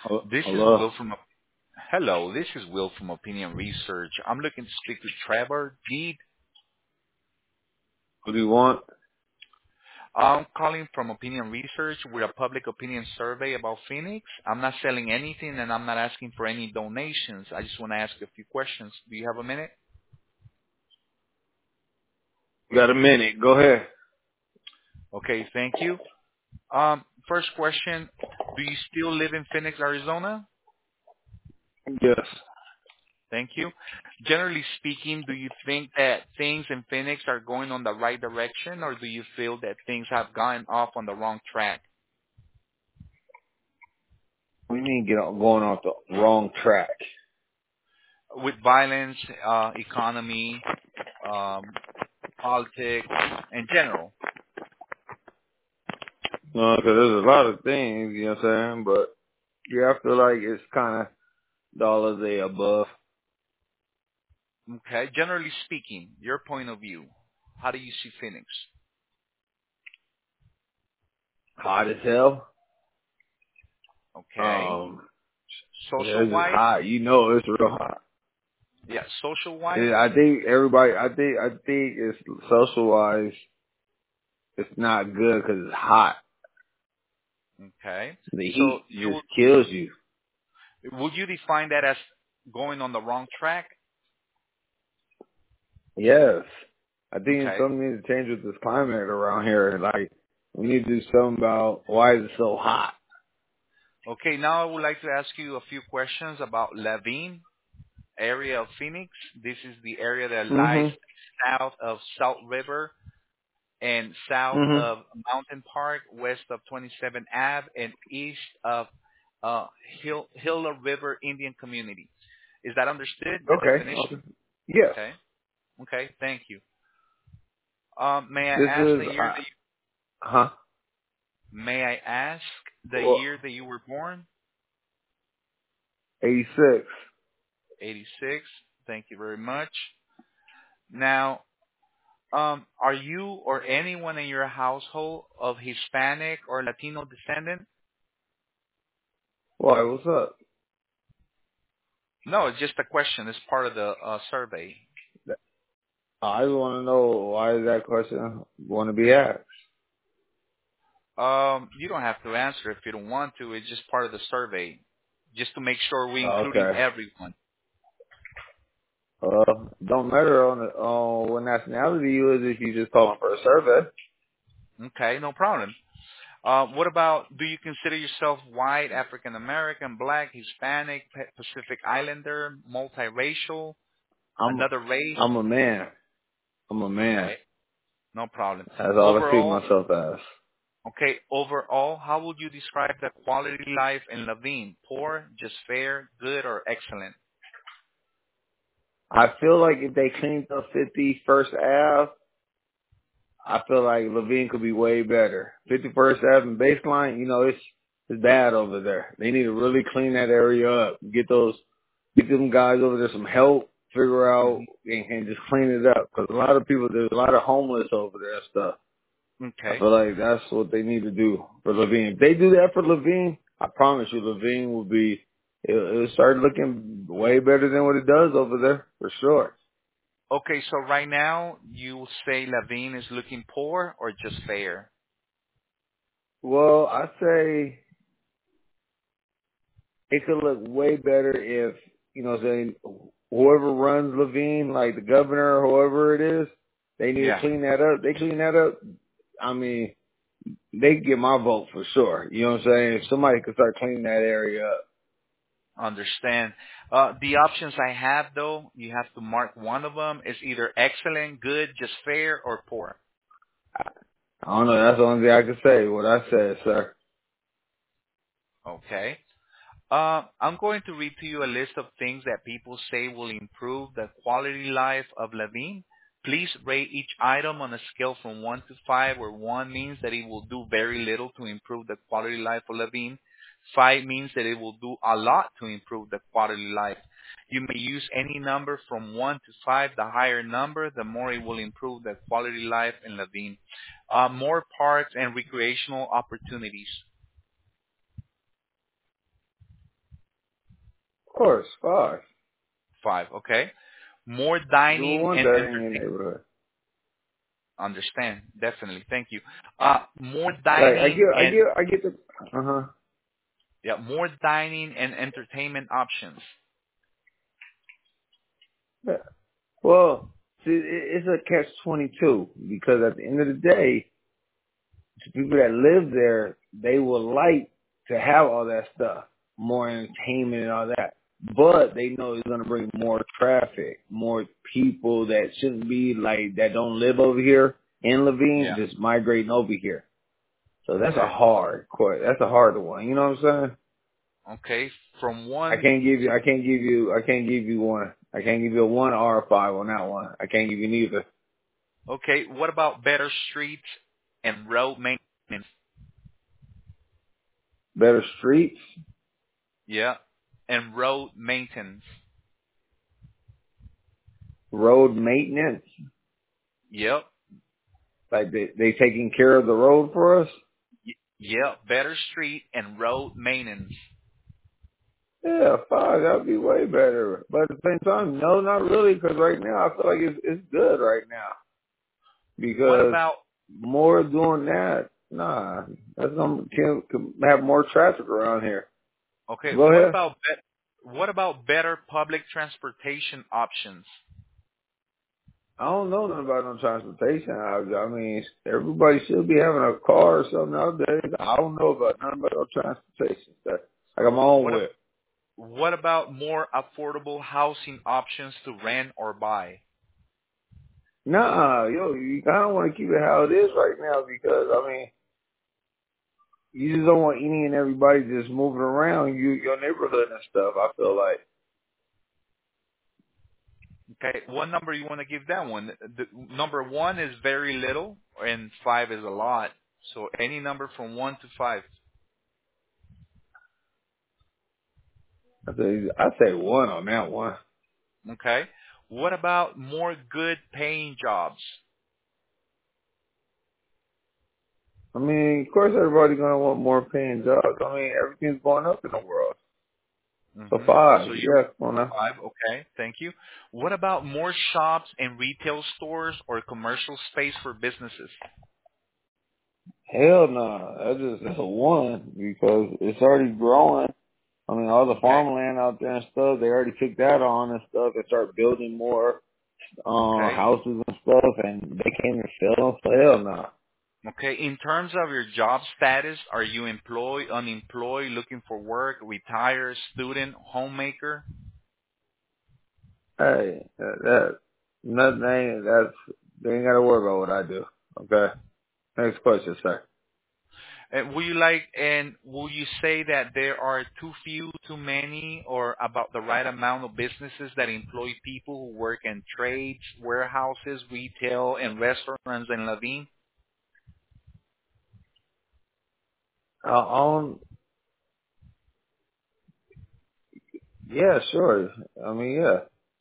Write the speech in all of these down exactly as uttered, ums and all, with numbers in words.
Hel- This is Hello. Will from. Hello, this is Will from Opinion Research. I'm looking to speak with Trevor Deed. What do you want? I'm calling from Opinion Research with a public opinion survey about Phoenix. I'm not selling anything and I'm not asking for any donations. I just want to ask a few questions. Do you have a minute? You got a minute. Go ahead. Okay, thank you. Um, first question: Do you still live in Phoenix, Arizona? Yes. Thank you. Generally speaking, do you think that things in Phoenix are going on the right direction, or do you feel that things have gone off on the wrong track We need to get on, going off the wrong track. with violence, uh, economy, um, politics, in general? No, because there's a lot of things, you know what I'm saying? But yeah, I feel like it's kind of all of the above. Okay. Generally speaking, your point of view, how do you see Phoenix? Hot as hell. Okay. Um, yeah, Social it's just wise, hot. You know, it's real hot. yeah. Social wise, Yeah, I think everybody. I think. I think it's social wise. It's not good because it's hot. okay. The So heat you just kills you. would you define that as going on the wrong track? Yes. I think Okay. something needs to change with this climate around here. Like, we need to do something about why is it so hot? Okay, now I would like to ask you a few questions about Laveen, area of Phoenix. This is the area that lies Mhm. south of Salt River and south Mhm. of Mountain Park, west of twenty-seven Ave, and east of uh, Hill, Gila River Indian Community. Is that understood, the Okay. Okay. definition? Yes. Okay. Okay, thank you. Um, may I This ask is the year uh that you, huh. may I ask the Well, year that you were born? eighty-six. eighty-six. Thank you very much. Now, Um, are you or anyone in your household of Hispanic or Latino descendant? Why? What's up? No, it's just a question. It's part of the uh, survey. I just want to know why is that question want to be asked? Um, you don't have to answer if you don't want to. It's just part of the survey, just to make sure we're including Okay. everyone. Uh, don't matter on the, on what nationality you is if you just calling for a survey. Okay, no problem. Uh, what about, do you consider yourself white, African American, black, Hispanic, Pa- Pacific Islander, multiracial, I'm another race? I'm a man. I'm a man. Okay, no problem. That's all I see Overall, myself as. Okay, overall, how would you describe the quality life in Laveen? Poor, just fair, good, or excellent? I feel like if they cleaned up fifty-first Ave, I feel like Levine could be way better. fifty-first Ave and Baseline, you know, it's it's bad over there. They need to really clean that area up. Get those, get them guys over there some help, figure out, hmm and, and just clean it up. Because a lot of people, there's a lot of homeless over there and stuff. I Okay. feel like that's what they need to do for Levine. If they do that for Levine, I promise you Levine will be, it'll, it'll start looking way better than what it does over there, for sure. Okay, so right now, you say Laveen is looking poor or just fair? Well, I say it could look way better if, you know what I'm saying, whoever runs Levine, like the governor or whoever it is, they need to Yeah, clean that up. They clean that up. I mean, they get my vote for sure. You know what I'm saying? If somebody could start cleaning that area up. understand. Uh, the options I have, though, you have to mark one of them. It's either excellent, good, just fair, or poor. I don't know. That's the only thing I can say. What I said, sir. Okay. Uh, I'm going to read to you a list of things that people say will improve the quality life of Levine. Please rate each item on a scale from one to five, where one means that it will do very little to improve the quality life of Levine. Five means that it will do a lot to improve the quality life. You may use any number from one to five. The higher number, the more it will improve the quality life in Levine. Uh, more parks and recreational opportunities. Of course, five. Five, okay. More You don't dining want and that in your entertainment. neighborhood. Understand, definitely. Thank you. Uh, more Like I dining get, I and get, I get the. Uh huh. yeah, more dining and entertainment options. Yeah. Well, see, it- it's a catch twenty two because at the end of the day, the people that live there, they will like to have all that stuff, more entertainment and all that. But they know it's gonna bring more traffic, more people that shouldn't be like that don't live over here in Levine Yeah. just migrating over here. So that's a Okay. hard question. That's a hard one. You know what I'm saying? Okay. From I one. can't give you. I can't give you. I can't give you one. I can't give you a one or a five on that one. I can't give you neither. Okay. What about better streets and road maintenance? Better streets, Yeah. And road maintenance. road maintenance. Yep. Like they they taking care of the road for us. Y- Yep. Better street and road maintenance. Yeah, five. That'd be way better. But at the same time, no, not really. Because right now, I feel like it's it's good right now. What Because about more doing that, nah, that's gonna can, can have more traffic around here. okay? Go What ahead. about be- what about better public transportation options? I don't know nothing about no transportation. I, I mean, everybody should be having a car or something nowadays. I don't know about nothing about no transportation stuff. Like I'm on What with. ab- what about more affordable housing options to rent or buy? Nah, yo, you kind of want to keep it how it is right now because I mean, you just don't want any and everybody just moving around you, your neighborhood and stuff. I feel like Okay, what number you want to give that one? The, number one is very little, and five is a lot. So any number from one to five. I say I say one on that one. Okay. What about more good paying jobs? I mean, of course, everybody's gonna want more paying jobs. I mean, everything's going up in the world. So hmm five, So you're yeah, come on now. five. Okay, thank you. What about more shops and retail stores or commercial space for businesses? Hell no, that's just that's a one because it's already growing. I mean, all the Okay. farmland out there and stuff, they already took that on and stuff and start building more uh, Okay. houses and stuff, and they can't even fill them. So hell no. Okay. In terms of your job status, are you employed, unemployed, looking for work, retired, student, homemaker? Hey, that, that nothing. Ain't, that's they ain't got to worry about what I do. Okay. Next question, sir. And will you like, and will you say that there are too few, too many, or about the right amount of businesses that employ people who work in trades, warehouses, retail, and restaurants in Levine? Uh, on, yeah, sure. I mean, yeah,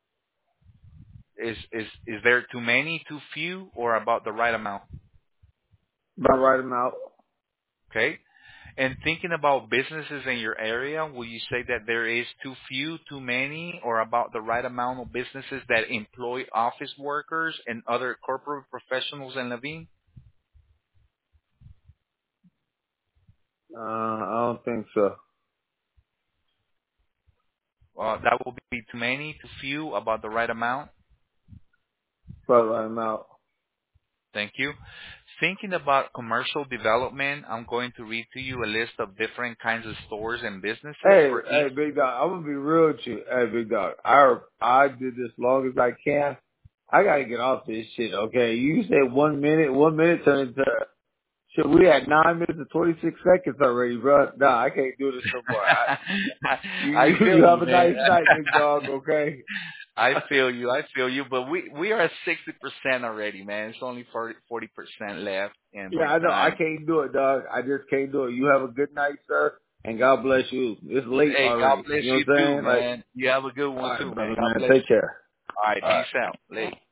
Is is is there too many, too few, or about the right amount? about right amount. Okay. And thinking about businesses in your area, will you say that there is too few, too many, or about the right amount of businesses that employ office workers and other corporate professionals in Levine? Uh, I don't think so. Uh, that will be too many, too few, about the right amount. About right amount. Thank you. Thinking about commercial development, I'm going to read to you a list of different kinds of stores and businesses Hey, for each. hey, big dog. I'm gonna be real with you. Hey, big dog. I I did this long as I can. I gotta get off this shit. Okay, you said one minute. One minute turned into shit. We had nine minutes and twenty six seconds already, bro. Nah, I can't do this no more. I, you I you feel you have you, a man. nice night, big dog. Okay. I feel you. I feel you. But we we are at sixty percent already, man. It's only forty percent left in Yeah, my I know. I time. can't do it, dog. I just can't do it. You have a good night, sir, and God bless you. It's late Hey, God already. bless You know you what I'm too, saying? Like, man. You have a good all one right, too, brother, man. God man. bless Take you. care. All right, All right. peace out. Late.